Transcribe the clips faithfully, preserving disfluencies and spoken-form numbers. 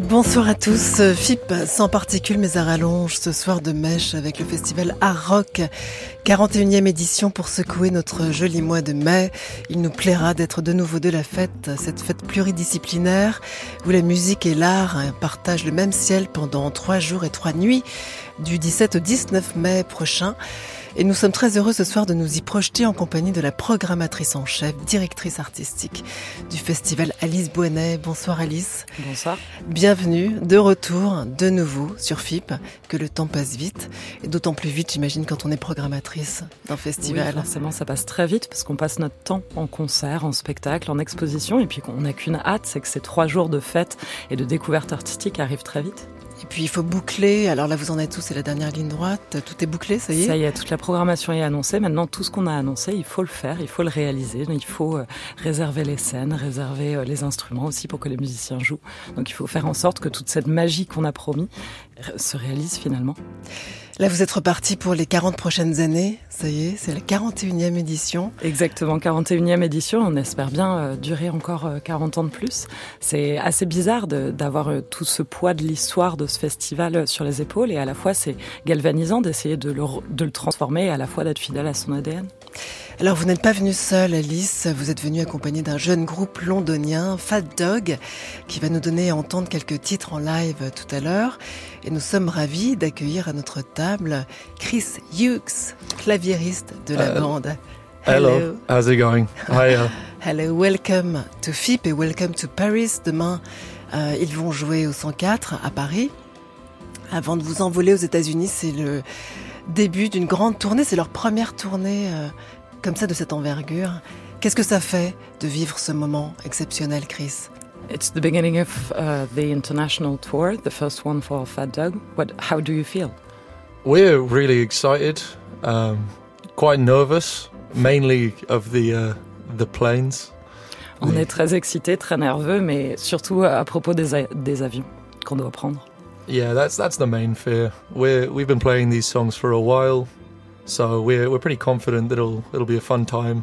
Bonsoir à tous. F I P sans particules mais à rallonge ce soir de mèche avec le festival Art Rock. quarante et unième édition pour secouer notre joli mois de mai. Il nous plaira d'être de nouveau de la fête, cette fête pluridisciplinaire où la musique et l'art partagent le même ciel pendant trois jours et trois nuits du dix-sept au dix-neuf mai prochain. Et nous sommes très heureux ce soir de nous y projeter en compagnie de la programmatrice en chef, directrice artistique du festival, Alice Bouanet. Bonsoir Alice. Bonsoir. Bienvenue, de retour, de nouveau sur F I P, que le temps passe vite. Et d'autant plus vite, j'imagine, quand on est programmatrice d'un festival. Oui, forcément, ça passe très vite parce qu'on passe notre temps en concert, en spectacle, en exposition. Et puis on n'a qu'une hâte, c'est que ces trois jours de fête et de découverte artistique arrivent très vite. Et puis il faut boucler, alors là vous en êtes tous, c'est la dernière ligne droite, tout est bouclé, ça y est ? Ça y est, toute la programmation est annoncée, maintenant tout ce qu'on a annoncé, il faut le faire, il faut le réaliser, il faut euh, réserver les scènes, réserver euh, les instruments aussi pour que les musiciens jouent. Donc il faut faire en sorte que toute cette magie qu'on a promis se réalise finalement. Là, vous êtes reparti pour les quarante prochaines années. Ça y est, c'est la quarante et unième édition. Exactement, quarante et unième édition. On espère bien euh, durer encore euh, quarante ans de plus. C'est assez bizarre de, d'avoir euh, tout ce poids de l'histoire de ce festival euh, sur les épaules. Et à la fois, c'est galvanisant d'essayer de le, de le transformer et à la fois d'être fidèle à son A D N. Alors, vous n'êtes pas venue seule, Alice. Vous êtes venue accompagnée d'un jeune groupe londonien, Fat Dog, qui va nous donner à entendre quelques titres en live tout à l'heure. Et nous sommes ravis d'accueillir à notre table Chris Hughes, claviériste de la uh, bande. Hello. Hello, how's it going? Hi. Uh... Hello, welcome to F I P et welcome to Paris. Demain, euh, ils vont jouer au cent quatre à Paris. Avant de vous envoler aux États-Unis, c'est le début d'une grande tournée. C'est leur première tournée euh, comme ça, de cette envergure. Qu'est-ce que ça fait de vivre ce moment exceptionnel, Chris? It's the beginning of uh, the international tour, the first one for Fat Dog. What, how do you feel? We're really excited, um, quite nervous, mainly of the uh, the planes. On est très excités, très nerveux, mais surtout à propos des, a- des avions qu'on doit prendre. Yeah, that's that's the main fear. We're we've been playing these songs for a while, so we're we're pretty confident that it'll it'll be a fun time.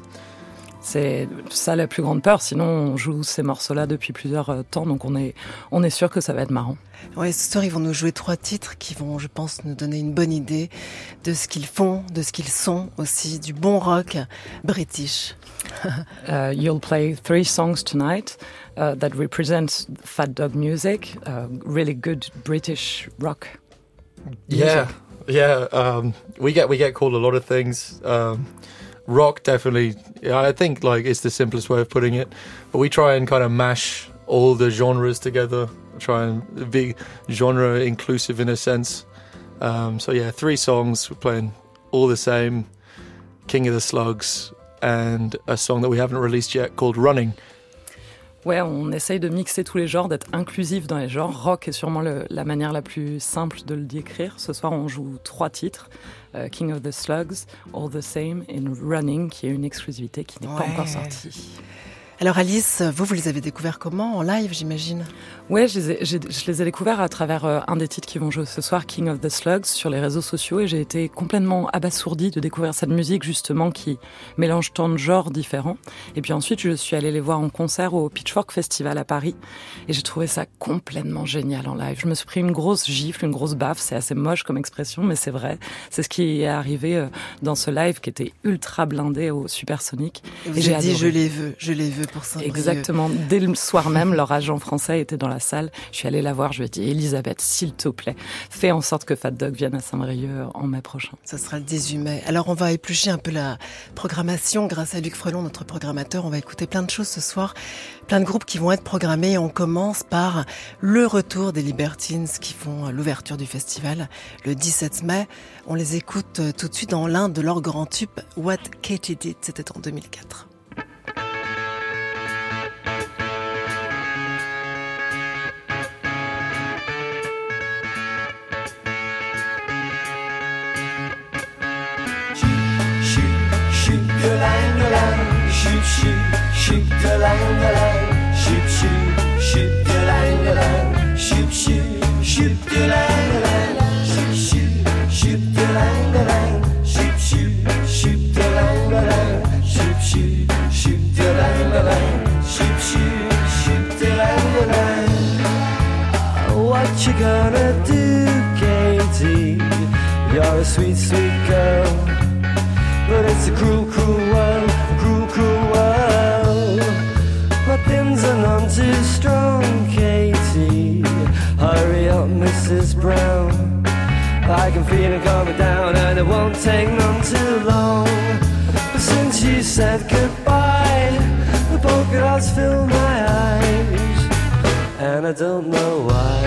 C'est ça la plus grande peur, sinon on joue ces morceaux-là depuis plusieurs euh, temps, donc on est, on est sûr que ça va être marrant. Ouais, ce soir ils vont nous jouer trois titres qui vont, je pense, nous donner une bonne idée de ce qu'ils font, de ce qu'ils sont aussi, du bon rock british. uh, you'll play three songs tonight uh, that represent Fat Dog music, uh, really good British rock music. Yeah, yeah. Um, we get we get called a lot of things. Um, Rock, definitely. I think like it's the simplest way of putting it. But we try and kind of mash all the genres together. Try and be genre inclusive in a sense. Um, so yeah, three songs. We're playing all the same. King of the Slugs and a song that we haven't released yet called Running. Ouais, on essaye de mixer tous les genres, d'être inclusif dans les genres. Rock est sûrement le, la manière la plus simple de le décrire. Ce soir, on joue trois titres. Uh, King of the Slugs, All the Same et Running, qui est une exclusivité qui n'est ouais. pas encore sortie. Alors Alice, vous, vous les avez découverts comment? En live, j'imagine? Ouais, je les, ai, je les ai découverts à travers euh, un des titres qui vont jouer ce soir, King of the Slugs, sur les réseaux sociaux, et j'ai été complètement abasourdie de découvrir cette musique, justement, qui mélange tant de genres différents. Et puis ensuite, je suis allée les voir en concert au Pitchfork Festival à Paris, et j'ai trouvé ça complètement génial en live. Je me suis pris une grosse gifle, une grosse baffe, c'est assez moche comme expression, mais c'est vrai. C'est ce qui est arrivé euh, dans ce live qui était ultra blindé au Supersonic. Et vous et j'ai dit, adoré. je les veux, je les veux. Pour Saint-Brieuc. Exactement. Dès le soir même, leur agent français était dans la salle. Je suis allée la voir. Je lui ai dit, Elisabeth, s'il te plaît, fais en sorte que Fat Dog vienne à Saint-Brieuc en mai prochain. Ça sera le dix-huit mai. Alors, on va éplucher un peu la programmation grâce à Luc Frelon, notre programmateur. On va écouter plein de choses ce soir. Plein de groupes qui vont être programmés. On commence par le retour des Libertines qui font l'ouverture du festival le dix-sept mai. On les écoute tout de suite dans l'un de leurs grands tubes, What Katie Did. C'était en deux mille quatre. Shoot, shoot, shoot the line, the line. Shoot, shoot, shoot the line, the line. Shoot, shoot, shoot the line, the line. Shoot, shoot, shoot the line, the line. Shoot, shoot, shoot the line, the line. Shoot, shoot, shoot the line, the line. Shoot, shoot, shoot the line, the line. you gonna do, Katie? You're a sweet, sweet girl, but it's a cruel, cruel world, cruel, cruel world. My pins are none too strong, Katie. Hurry up, Missus Brown. I can feel it coming down and it won't take none too long. But since you said goodbye, the polka dots fill my eyes, and I don't know why.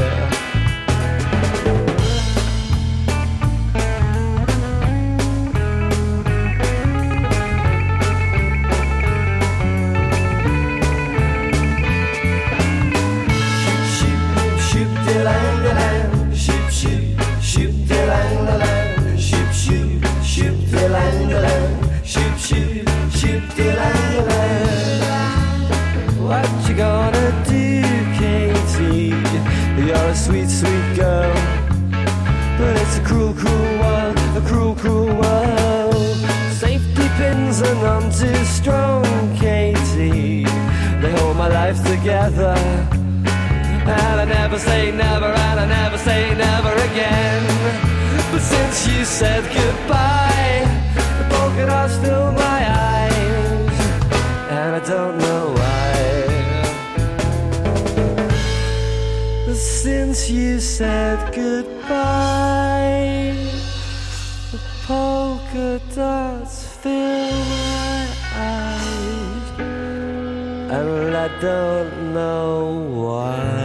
What you gonna do, Katie? You're a sweet, sweet girl, but it's a cruel, cruel world, a cruel, cruel world. Safety pins are none too strong, Katie. They hold my life together, and I never say never, and I never say never again. But since you said goodbye, the polka dots fill my eyes, and I don't know why. But since you said goodbye, the polka dots fill my eyes, and I don't know why.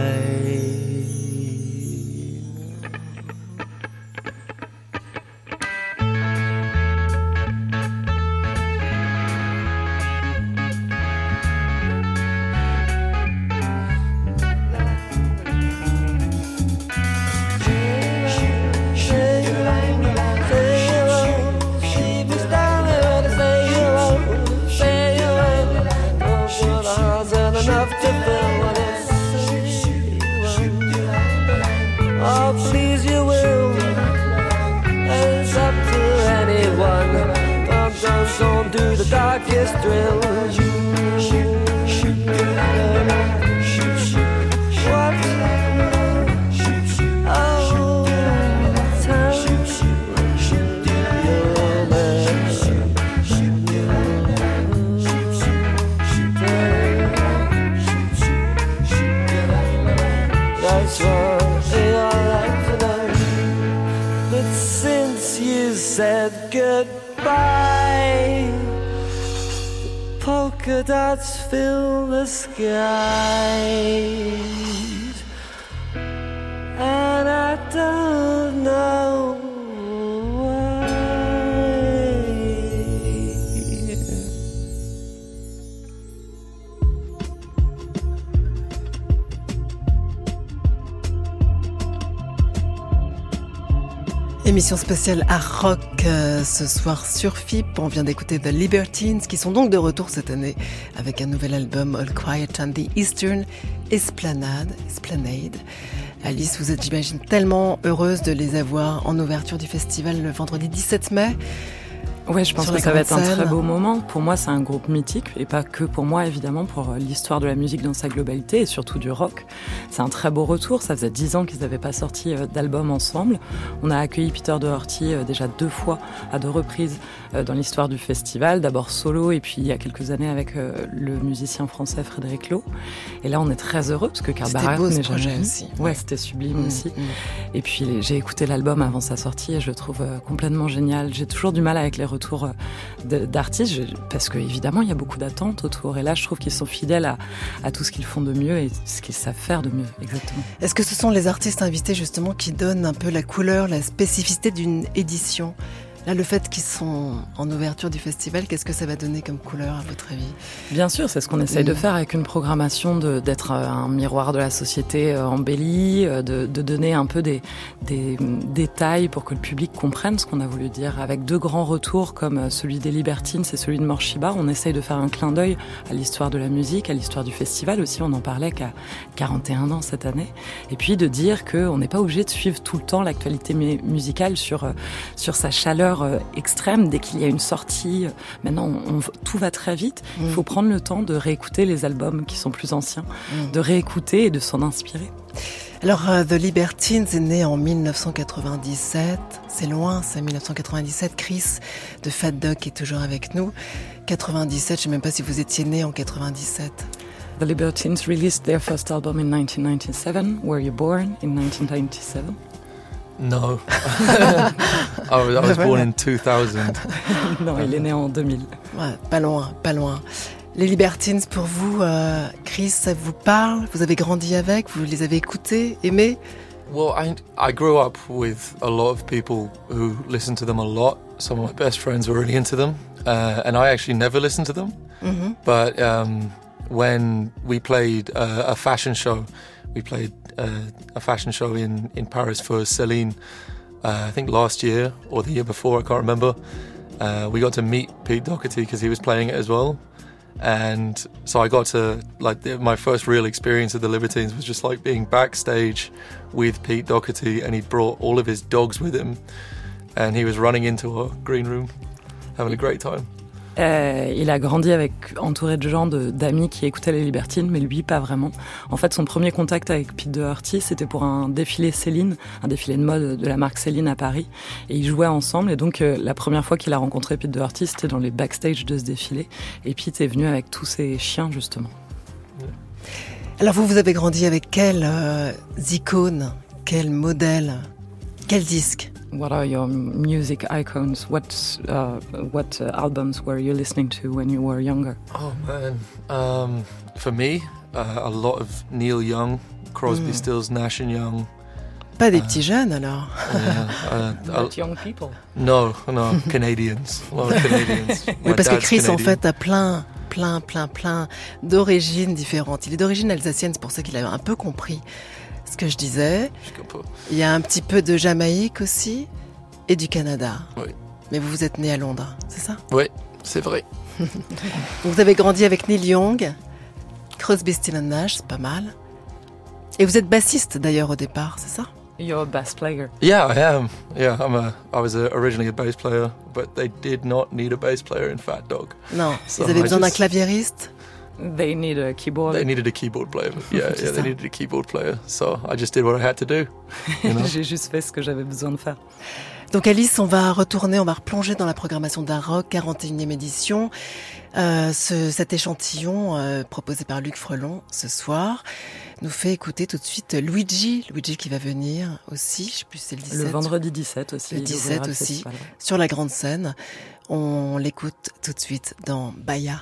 Oh, please you will, and it's up to anyone. Don't, don't, don't do the darkest drill. What? Oh, tell that's what said goodbye, the polka dots fill the skies, and I don't know why. Émission spéciale à rock euh, ce soir sur F I P. On vient d'écouter The Libertines qui sont donc de retour cette année avec un nouvel album All Quiet on the Eastern Esplanade. Esplanade. Alice, vous êtes, j'imagine, tellement heureuse de les avoir en ouverture du festival le vendredi dix-sept mai. Ouais, je pense que ça va être un très beau moment. Pour moi, c'est un groupe mythique, et pas que pour moi, évidemment, pour l'histoire de la musique dans sa globalité, et surtout du rock. C'est un très beau retour. Ça faisait dix ans qu'ils n'avaient pas sorti d'album ensemble. On a accueilli Peter Doherty déjà deux fois, à deux reprises, dans l'histoire du festival. D'abord solo, et puis il y a quelques années avec le musicien français Frédéric Lowe. Et là, on est très heureux, parce que Karl Barat n'est jamais aussi. Ouais, ouais, c'était sublime mmh, aussi. Mmh. Et puis, j'ai écouté l'album avant sa sortie, et je le trouve complètement génial. J'ai toujours du mal avec les retours d'artistes, parce que évidemment il y a beaucoup d'attentes autour, et là je trouve qu'ils sont fidèles à, à tout ce qu'ils font de mieux et ce qu'ils savent faire de mieux. Exactement. Est-ce que ce sont les artistes invités justement qui donnent un peu la couleur, la spécificité d'une édition ? Là, le fait qu'ils sont en ouverture du festival, qu'est-ce que ça va donner comme couleur, à votre avis ? Bien sûr, c'est ce qu'on essaye mmh. de faire avec une programmation, de, d'être un miroir de la société embellie, de, de donner un peu des, des détails pour que le public comprenne ce qu'on a voulu dire. Avec deux grands retours comme celui des Libertines et celui de Morshiba, on essaye de faire un clin d'œil à l'histoire de la musique, à l'histoire du festival aussi. On en parlait qu'à quarante et un ans cette année. Et puis de dire qu'on n'est pas obligé de suivre tout le temps l'actualité musicale sur, sur sa chaleur extrême dès qu'il y a une sortie. Maintenant, on, on, tout va très vite. Mmh. Il faut prendre le temps de réécouter les albums qui sont plus anciens, mmh. de réécouter et de s'en inspirer. Alors, uh, The Libertines est né en dix-neuf cent quatre-vingt-dix-sept. C'est loin, c'est dix-neuf cent quatre-vingt-dix-sept. Chris de Fat Dog est toujours avec nous. quatre-vingt-dix-sept, je ne sais même pas si vous étiez né en quatre-vingt-dix-sept. The Libertines released their first album in nineteen ninety-seven. Were you born in nineteen ninety-seven? No. I was, I was born in two thousand. Non, il est né en deux mille. Ouais, pas loin, pas loin. Les Libertines, pour vous, euh, Chris, ça vous parle? Vous avez grandi avec? Vous les avez écoutés, aimés? Well, I, I grew up with a lot of people who listened to them a lot. Some of my best friends were really into them. Uh, and I actually never listened to them. Mm-hmm. But um, when we played uh, a fashion show, we played uh, a fashion show in, in Paris for Celine, uh, I think last year or the year before, I can't remember. Uh, we got to meet Pete Doherty because he was playing it as well. And so I got to, like, the, my first real experience of the Libertines was just like being backstage with Pete Doherty, and he brought all of his dogs with him, and he was running into our green room, having a great time. Euh, il a grandi avec, entouré de gens, de, d'amis qui écoutaient les Libertines, mais lui, pas vraiment. En fait, son premier contact avec Pete Doherty, c'était pour un défilé Céline, un défilé de mode de la marque Céline à Paris. Et ils jouaient ensemble. Et donc, euh, la première fois qu'il a rencontré Pete Doherty, c'était dans les backstage de ce défilé. Et Pete est venu avec tous ses chiens, justement. Alors, vous, vous avez grandi avec quelles euh, icônes, quels modèles, quels disques? What are your music icons? What uh, what uh, albums were you listening to when you were younger? Oh man, um, for me, uh, a lot of Neil Young, Crosby, mm. Stills, Nash and Young. Pas des uh, petits jeunes alors? Yeah, uh, Not uh, young people. No, no, Canadians. A lot of Canadians. Oui, parce que Chris Canadian. En fait a plein, plein, plein, plein d'origines différentes. Il est d'origine alsacienne, c'est pour ça qu'il a un peu compris ce que je disais. Il y a un petit peu de Jamaïque aussi et du Canada. Oui. Mais vous vous êtes né à Londres, c'est ça? Oui, c'est vrai. Vous avez grandi avec Neil Young, Crosby, Stills and Nash, c'est pas mal. Et vous êtes bassiste d'ailleurs au départ, c'est ça? You're a bass player. Yeah, I am. Yeah, I'm a. I was a, originally a bass player, but they did not need a bass player in Fat Dog. Non, so ils avaient besoin just... d'un claviériste. They need a keyboard. They needed a keyboard player. Yeah, yeah, they needed a keyboard player. So I just did what I had to do. You know? J'ai juste fait ce que j'avais besoin de faire. Donc Alice, on va retourner, on va replonger dans la programmation d'Art Rock, quarante et unième édition. Euh, ce, cet échantillon euh, proposé par Luc Frelon ce soir nous fait écouter tout de suite Luigi, Luigi qui va venir aussi, je sais plus si c'est le dix-sept. Le vendredi dix-sept aussi. Le dix-sept aussi, le sur la grande scène. On l'écoute tout de suite dans Bahia.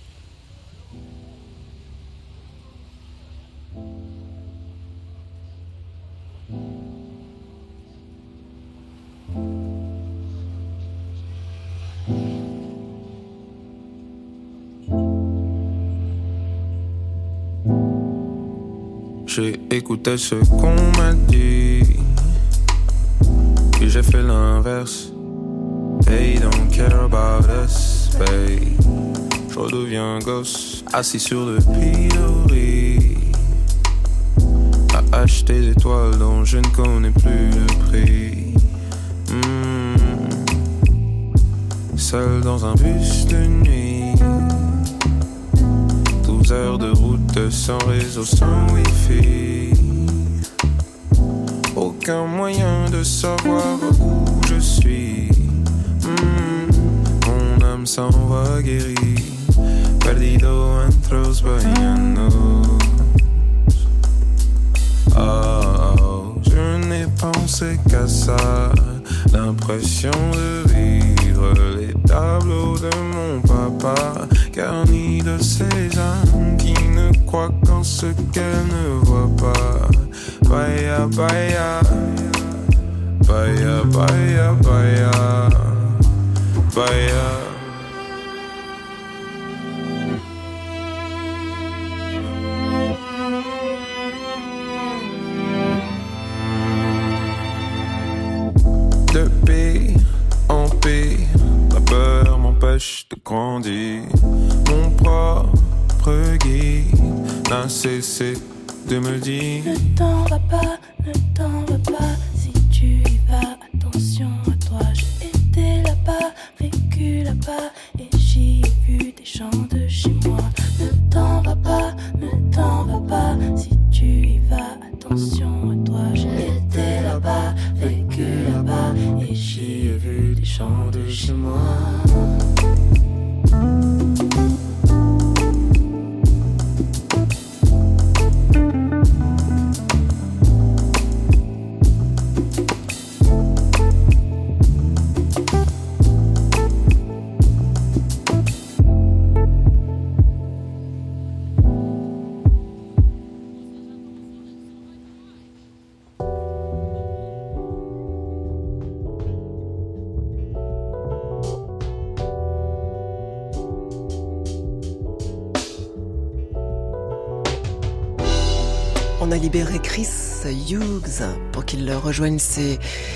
J'ai écouté ce qu'on m'a dit, puis j'ai fait l'inverse. They don't care about us, babe. Je redeviens gosse, assis sur le pilori, à acheter des toiles dont je ne connais plus le prix. Mmh. Seul dans un bus de nuit, douze heures de route sans réseau, sans wifi. Aucun moyen de savoir où je suis. Mmh. Mon âme s'en va guérie, perdido entre los bahianos. Oh, je n'ai pensé qu'à ça, l'impression de vivre les tableaux de mon papa, garnis de ces âmes qui ne croient qu'en ce qu'elles ne voient pas. Baya, baya, baya, baya, baya, baya. De paix en paix, la peur m'empêche de grandir. Mon propre guide n'a cessé de me dire: ne t'en va pas, ne t'en va pas. Si tu y vas, attention à toi. J'ai été là-bas, vécu là-bas, et j'y ai vu des gens de chez moi. Ne t'en va pas, ne t'en va pas. Si tu y vas, attention à toi. On a libéré Chris Hughes pour qu'il rejoigne ses,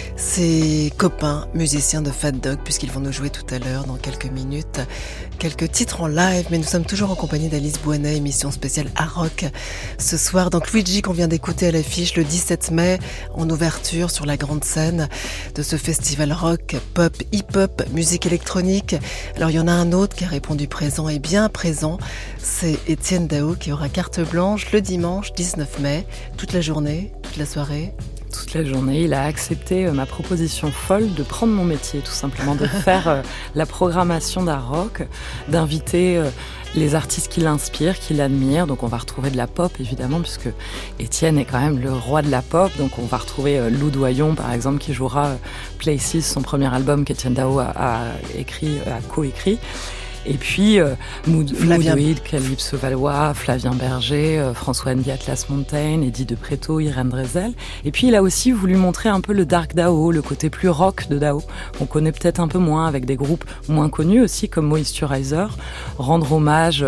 ses copains musiciens de Fat Dog, puisqu'ils vont nous jouer tout à l'heure, dans quelques minutes, quelques titres en live. Mais nous sommes toujours en compagnie d'Alice Boinet, émission spéciale à rock. Ce soir, donc Luigi qu'on vient d'écouter à l'affiche le dix-sept mai, en ouverture sur la grande scène de ce festival rock, pop, hip-hop, musique électronique. Alors il y en a un autre qui a répondu présent et bien présent, c'est Étienne Dao qui aura carte blanche le dimanche dix-neuf mai. Toute la journée, toute la soirée. Toute la journée, il a accepté euh, ma proposition folle de prendre mon métier, tout simplement, de faire euh, la programmation d'art rock, d'inviter euh, les artistes qui l'inspirent, qui l'admirent. Donc on va retrouver de la pop, évidemment, puisque Étienne est quand même le roi de la pop. Donc on va retrouver euh, Lou Doyon, par exemple, qui jouera euh, Places, son premier album qu'Étienne Dao a, a écrit, a co-écrit. Et puis, euh, Mood, Moodoid, Calypso Valois, Flavien Berger, euh, François Andy Atlas Montaigne, Eddie De Pretto, Irène Drezel. Et puis, il a aussi voulu montrer un peu le dark Dao, le côté plus rock de Dao, qu'on connaît peut-être un peu moins, avec des groupes moins connus aussi, comme Moisturizer. Rendre hommage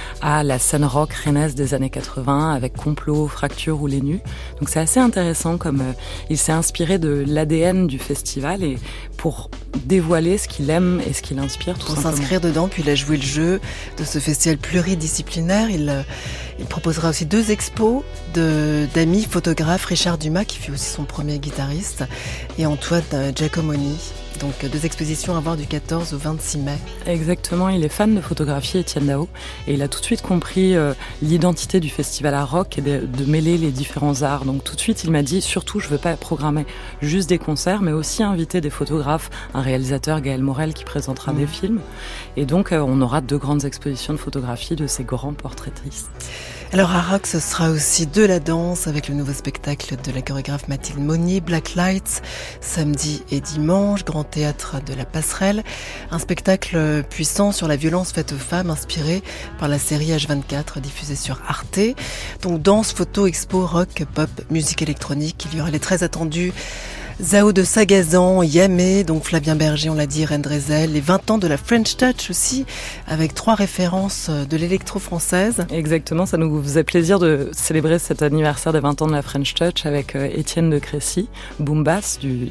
à la scène rock rennaise des années quatre-vingts, avec Complot, Fracture ou Les Nus. Donc, c'est assez intéressant, comme euh, il s'est inspiré de l'A D N du festival, et pour dévoiler ce qu'il aime et ce qui l'inspire, tout pour simplement. S'inscrire dedans, puis il a joué le jeu de ce festival pluridisciplinaire. Il, euh, il proposera aussi deux expos de, d'amis photographes, Richard Dumas, qui fut aussi son premier guitariste, et Antoine euh, Giacomoni. Donc deux expositions à voir du quatorze au vingt-six mai. Exactement, il est fan de photographie, Étienne Dao, et il a tout de suite compris euh, l'identité du festival à rock et de, de mêler les différents arts. Donc tout de suite, il m'a dit, surtout, je ne veux pas programmer juste des concerts, mais aussi inviter des photographes, un réalisateur, Gaël Morel, qui présentera mmh. des films. Et donc, euh, on aura deux grandes expositions de photographie de ces grands portraitistes. Alors à rock, ce sera aussi de la danse avec le nouveau spectacle de la chorégraphe Mathilde Monnier, Black Lights, samedi et dimanche, Grand Théâtre de la Passerelle. Un spectacle puissant sur la violence faite aux femmes, inspiré par la série H vingt-quatre diffusée sur Arte. Donc danse, photo, expo, rock, pop, musique électronique. Il y aura les très attendus Zao de Sagazan, Yamé, donc Flavien Berger, on l'a dit, Irène Drezel, les vingt ans de la French Touch aussi, avec trois références de l'électro-française. Exactement, ça nous faisait plaisir de célébrer cet anniversaire des vingt ans de la French Touch avec Étienne de Crécy, Boom Bass du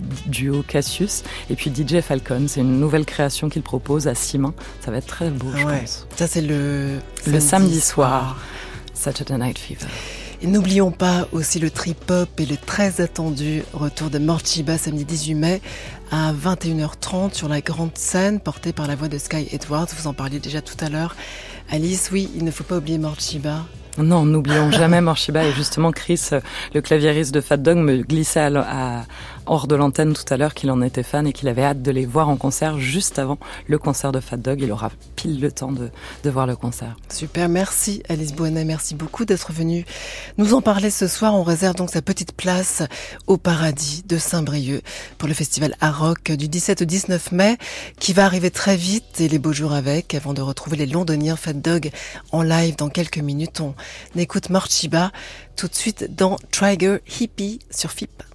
duo Cassius, et puis D J Falcon. C'est une nouvelle création qu'il propose à six mains. Ça va être très beau, je ouais. pense. Ça, c'est le, le samedi, samedi soir, Saturday Night Fever. Et n'oublions pas aussi le trip-hop et le très attendu retour de Morchiba samedi dix-huit mai à vingt et une heures trente sur la grande scène portée par la voix de Sky Edwards. Vous en parliez déjà tout à l'heure. Alice, oui, il ne faut pas oublier Morchiba. Non, n'oublions jamais Morchiba. Et justement, Chris, le claviériste de Fat Dog, me glissait à, à, hors de l'antenne tout à l'heure qu'il en était fan et qu'il avait hâte de les voir en concert juste avant le concert de Fat Dog. Il aura pile le temps de, de voir le concert. Super, merci Alice Boinet, merci beaucoup d'être venue nous en parler ce soir. On réserve donc sa petite place au Paradis de Saint-Brieuc pour le festival à rock du dix-sept au dix-neuf mai qui va arriver très vite et les beaux jours avec, avant de retrouver les Londoniens Fat Dog en live dans quelques minutes. On écoute Morchiba tout de suite dans Trigger Hippie sur F I P.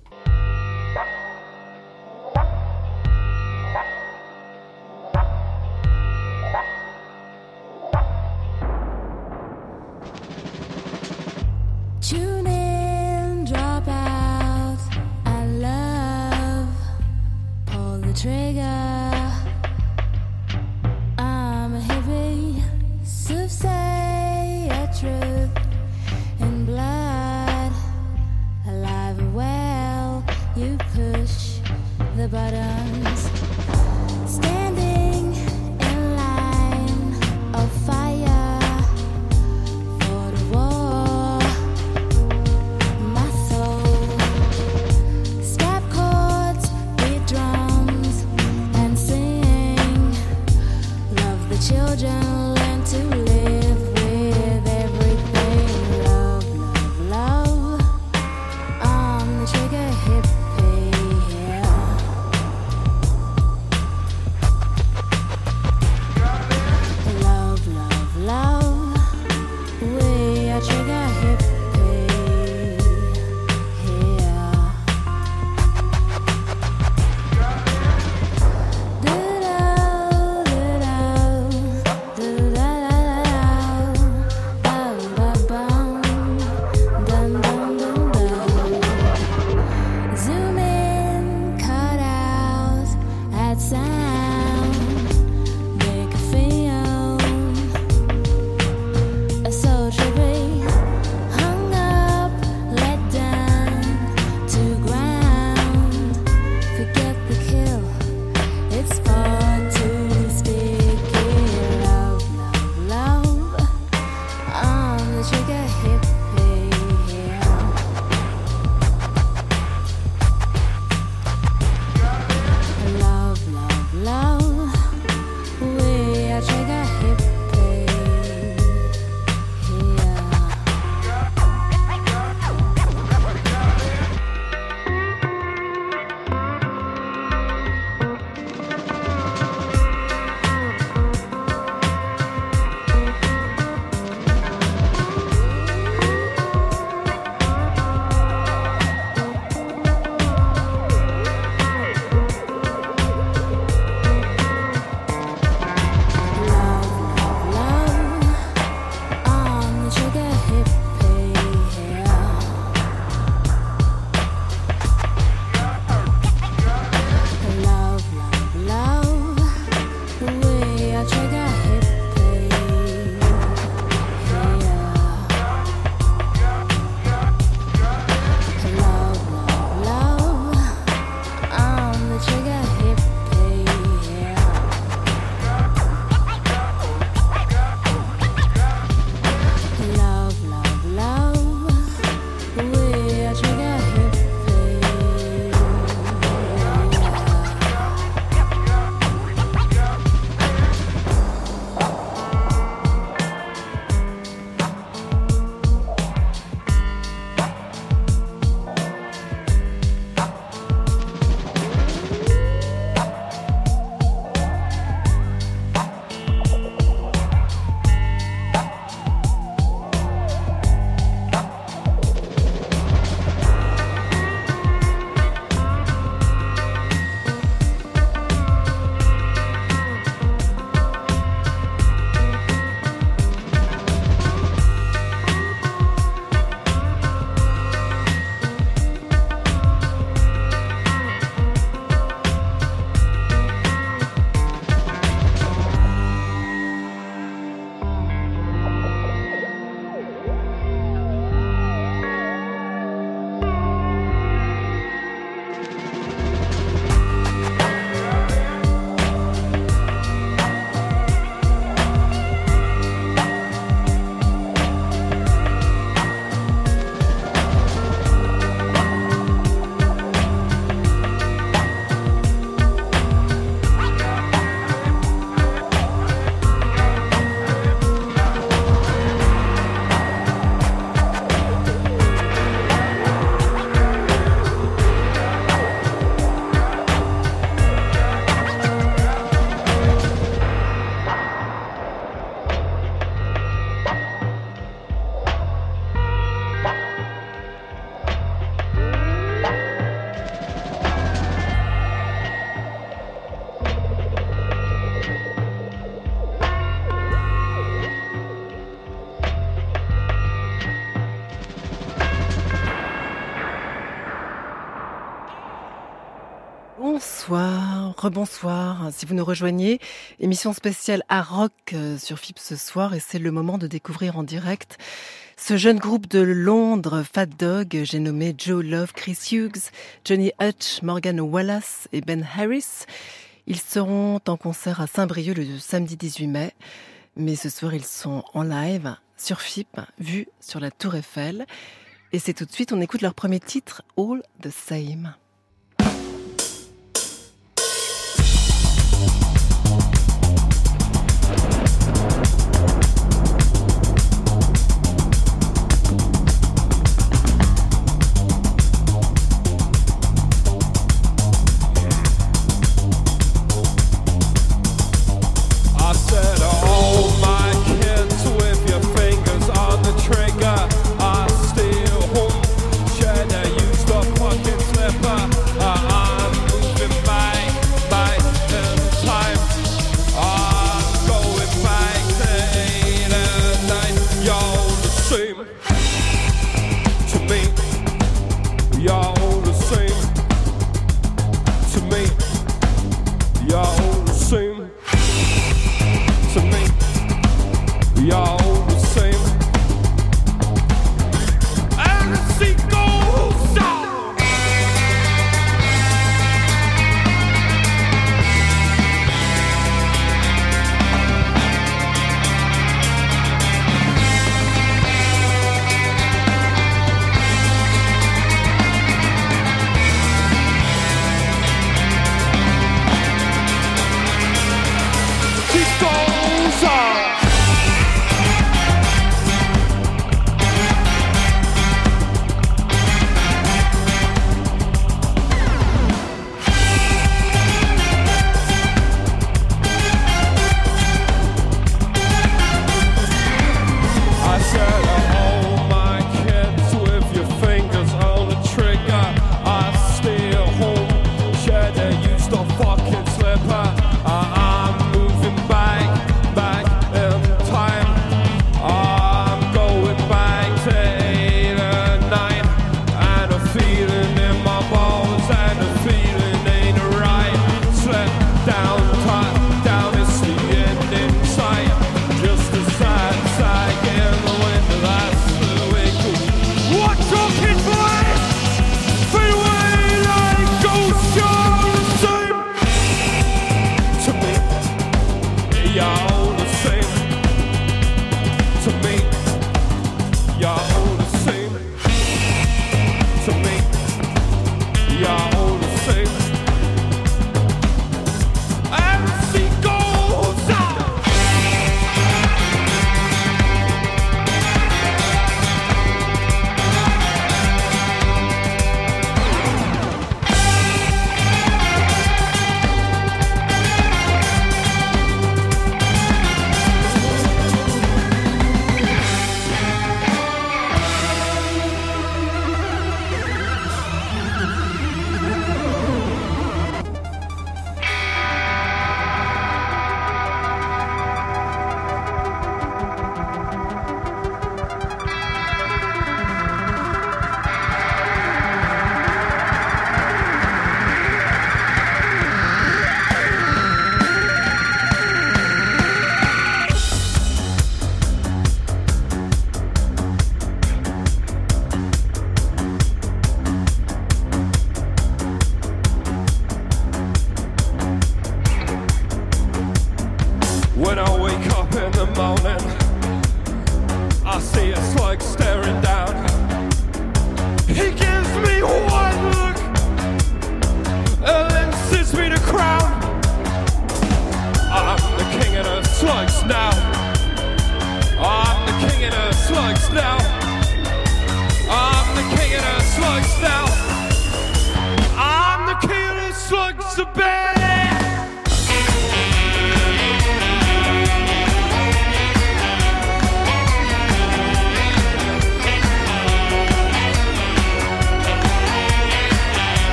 Tune in, drop out, I love, pull the trigger. I'm a hippie, so say a truth in blood, alive and well, you push the buttons, standing in line of fire. Children learn to live with everything. Love, love, love. I'm the trigger hippie, yeah. Bonsoir, rebonsoir. Si vous nous rejoignez, émission spéciale à rock sur F I P ce soir et c'est le moment de découvrir en direct ce jeune groupe de Londres, Fat Dog. J'ai nommé Joe Love, Chris Hughes, Johnny Hutch, Morgan Wallace et Ben Harris. Ils seront en concert à Saint-Brieuc le samedi dix-huit mai. Mais ce soir, ils sont en live sur F I P, vus sur la Tour Eiffel. Et c'est tout de suite, on écoute leur premier titre, All the Same.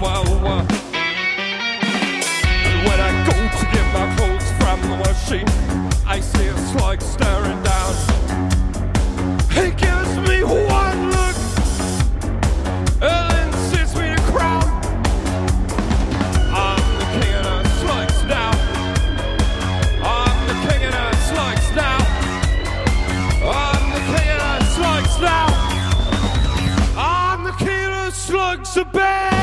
wah, wah. And when I go to get my clothes from the machine, I see a slug staring down. He gives me one look and then sits me to crown. I'm the king of the slugs now. I'm the king of the slugs now. I'm the king of the slugs now. I'm the king of the slugs a bag.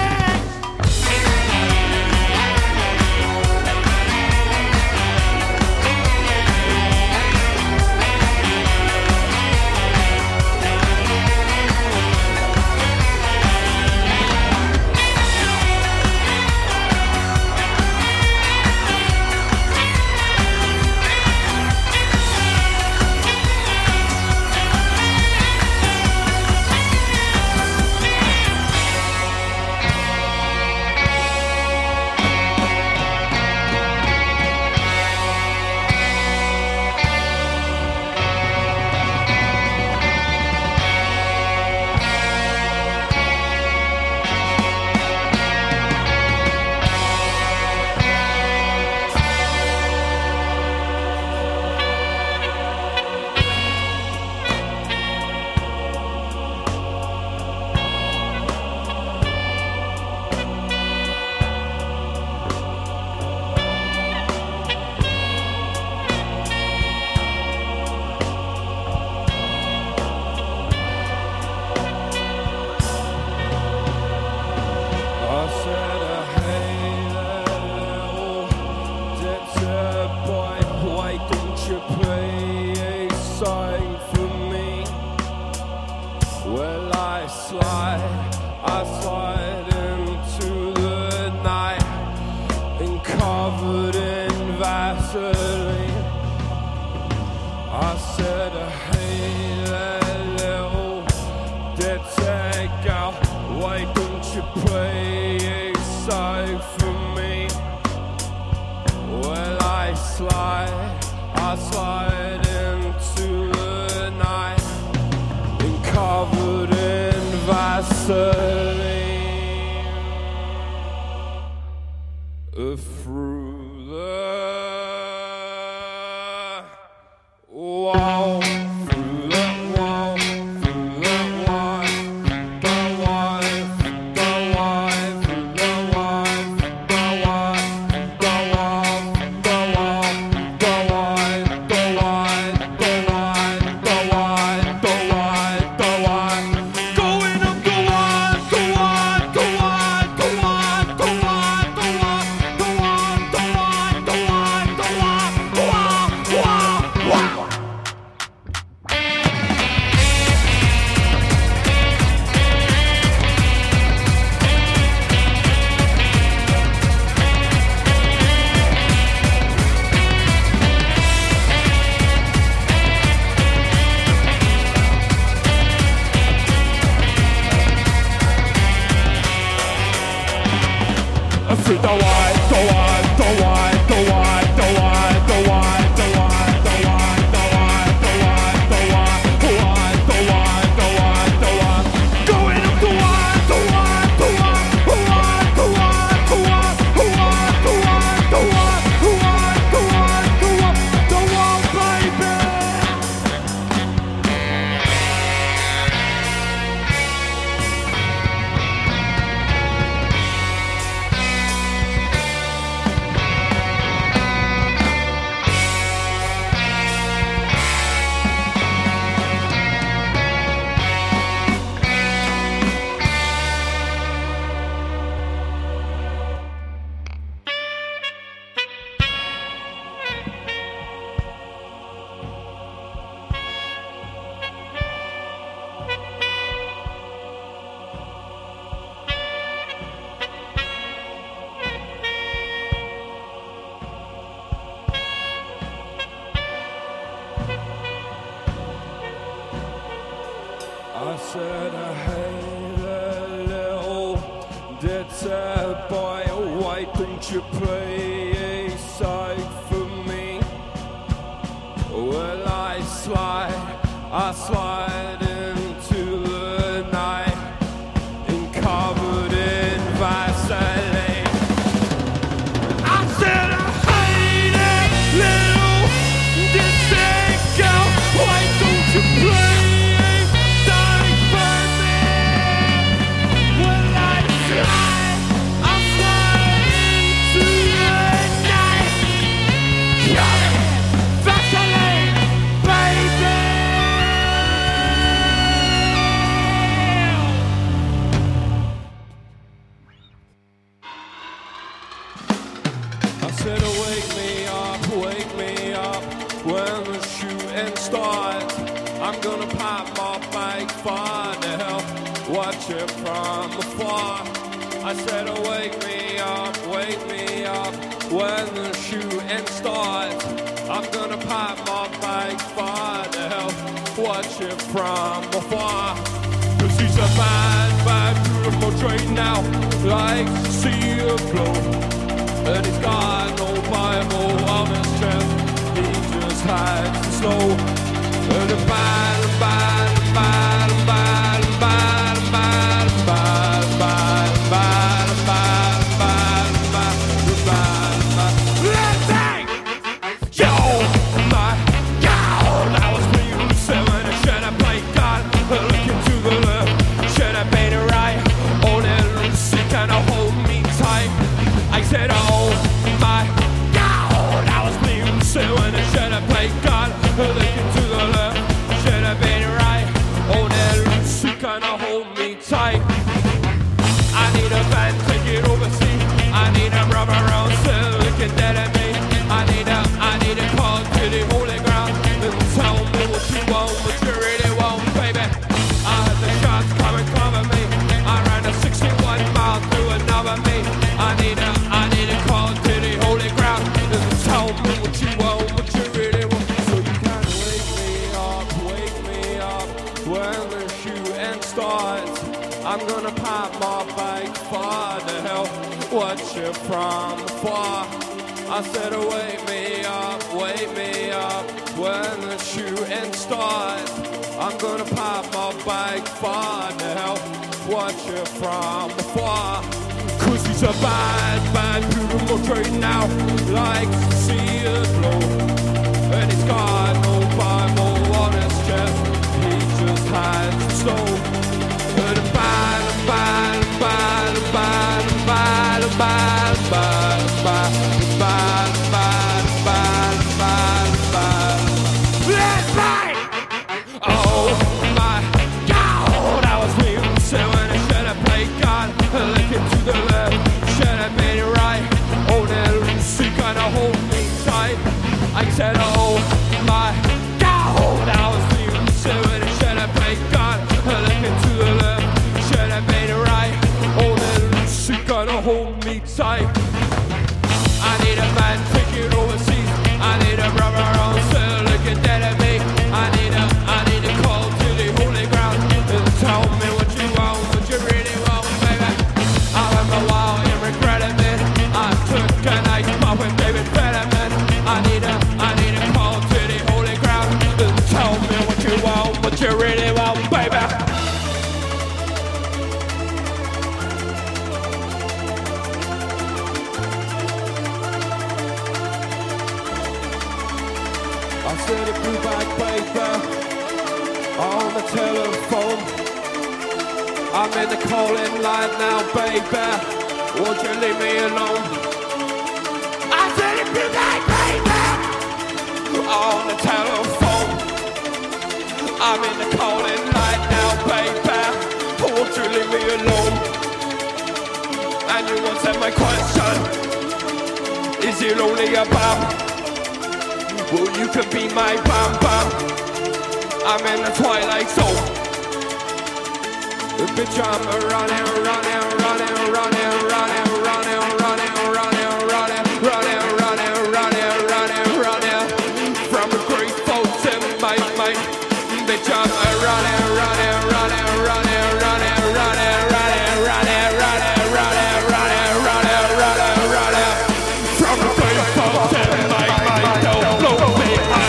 I said I hate a little dirty boy. Why don't you play a side for me? Well, I slide, I slide into the night, and covered in Vaseline. I said, oh, wake me up, wake me up when the shooting starts. I'm gonna pop my bike, find the help, watch it from afar. I said, oh, wake me up, wake me up when the shooting starts. I'm gonna pop my bike, find the help, watch it from afar. Cause he's a bad, bad, beautiful train now, likes to see it blow. And he's got no Bible on his chest, he just hides the snow. And the bad, bad, bad, bad, bad, bad, bad, bad, bad, bad, bad, bad, bad, bad. Yo, my God, I was playing seven and should have played God. Looking to the left, should have made it right. Oh, that Lucy kinda hold me tight. I said, oh my God, I was playing seven and should have played God. Looking to the left, should have made it right. Oh, that Lucy kinda hold me tight. I need a van, take it overseas. I need a rubber around, still looking dead at me. I need a, I need a call to the holy ground. And tell me what you want, what you really want, baby. I had the shots come and cover me. I ran a sixty-one mile through another me. I need a, I need a call to the holy ground. And tell me what you want, what you really want. So you can wake me up, wake me up when the shooting starts. I'm gonna pop my bike, far the hell, watch it from afar. I said, oh, wake me up, wake me up when the shooting starts. I'm gonna pop my bike, far the hell, watch it from afar. Cause he's a bad, bad, beautiful train now, likes to see it blow. And he's got no Bible on his chest, he just hides the snow. And a bad, bad, bad, bad, bad, bad, bad, bad, bad, bad, bad, bad, bad. That's right! Oh my God, I was leaving seven and should have played God. Looking to the left, should have made it right. Oh, that Lucy kinda hold me tight. I said, oh my God, I was leaving seven and should have played God. Looking to the left, should have made it right. Oh, that Lucy kinda hold me tight. I need a man, take it overseas. I need a brother on still looking dead at me. I need a, I need a call to the holy ground. And tell me what you want, what you really want, baby. I went a while and regretted it. I took a nice pop with David Fetterman. I need a, I need a call to the holy ground. And tell me what you want, what you really want, baby. I said a blue bag paper on the telephone. I'm in the calling line now, baby. Won't you leave me alone? I said a blue bag paper on the telephone. I'm in the calling line now, baby. Won't you leave me alone? And you answered my question. Is he lonely about? Well, you can be my bam bam. I'm in the twilight zone. Bitch, I'm running, running, running, running, running, running, running, running, running, running, running, running, running, running from the great folks in my mind. Bitch, I'm running, running, running, running, running, running, running, running, running, running, running, running, running, running from the great folks in my mind. Don't blow me up.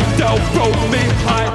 way they'll roll me high.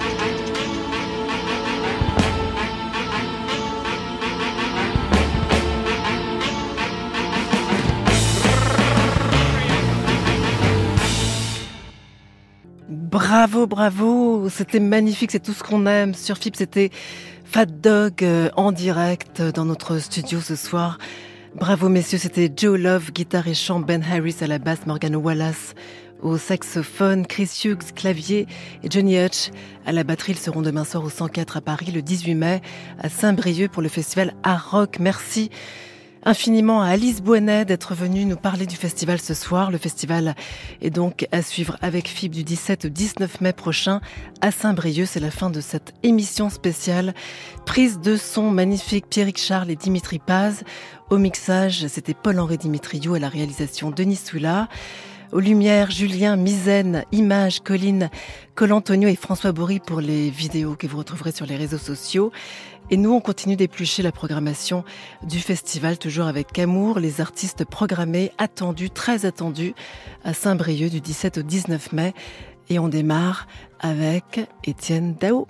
Bravo, bravo, c'était magnifique, c'est tout ce qu'on aime. Sur F I P, c'était Fat Dog euh, en direct dans notre studio ce soir. Bravo messieurs, c'était Joe Love, guitare et chant, Ben Harris à la basse, Morgan Wallace au saxophone, Chris Hughes, clavier et Johnny Hutch à la batterie. Ils seront demain soir au cent quatre à Paris, le dix-huit mai à Saint-Brieuc pour le festival Art Rock. Merci infiniment à Alice Boisnet d'être venue nous parler du festival ce soir. Le festival est donc à suivre avec F I B du dix-sept au dix-neuf mai prochain à Saint-Brieuc. C'est la fin de cette émission spéciale. Prise de son magnifique, Pierrick Charles et Dimitri Paz. Au mixage, c'était Paul-Henri Dimitriou, à la réalisation Denis Soula. Aux lumières, Julien Mizen, images, Colline Colantonio et François Bory pour les vidéos que vous retrouverez sur les réseaux sociaux. Et nous, on continue d'éplucher la programmation du festival, toujours avec amour, les artistes programmés, attendus, très attendus, à Saint-Brieuc du dix-sept au dix-neuf mai. Et on démarre avec Étienne Dao.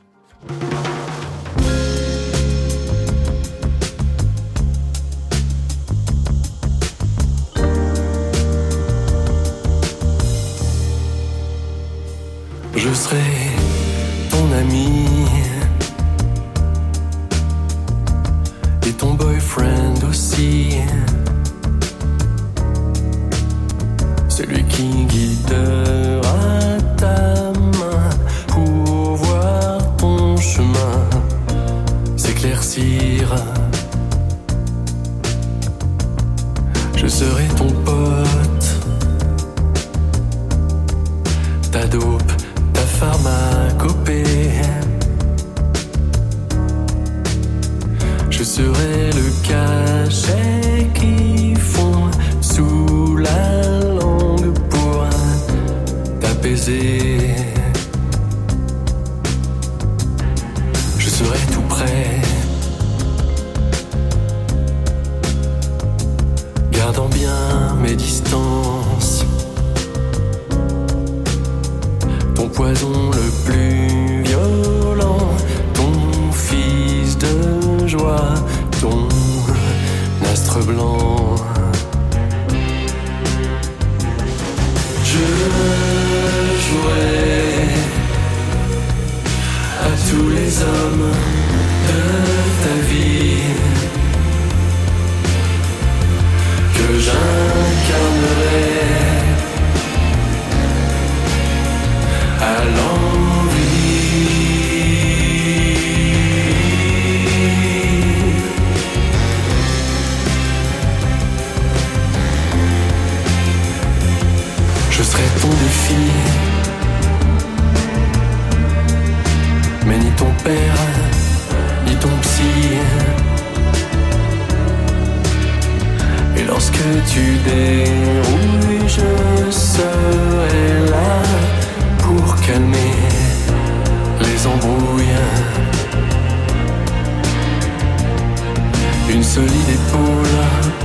Je serai ton ami et ton boyfriend aussi, celui qui guidera ta main pour voir ton chemin s'éclaircir. Je serai ton pote, ta dope, ta pharmacopée. Je serai le cachet qui fond sous la langue pour t'apaiser. Je serai tout près, gardant bien mes distances. Ton poison le plus violent, ton fils de joie, ton astre blanc. Je jouerai à tous les hommes de ta vie que j'incarnerai à l'envie. Je serai ton défi, mais ni ton père, ni ton psy. Et lorsque tu dérouilles, je serai là pour calmer les embrouilles. Une solide épaule.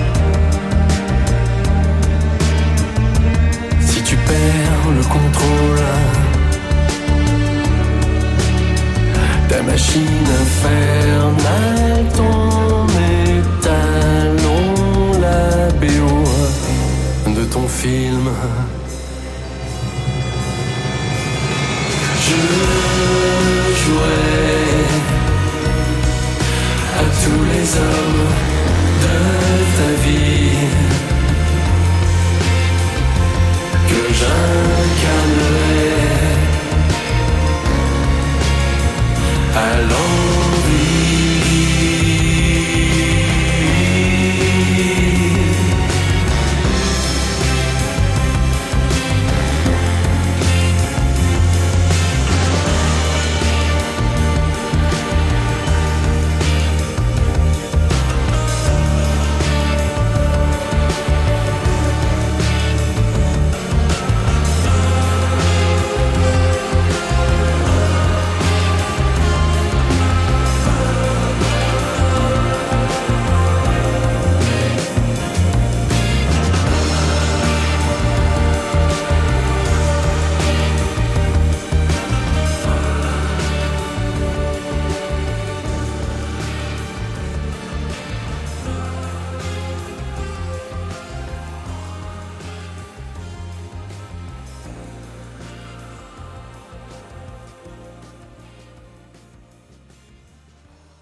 Si tu perds le contrôle, ta machine infernale, ton étalon, la B O de ton film.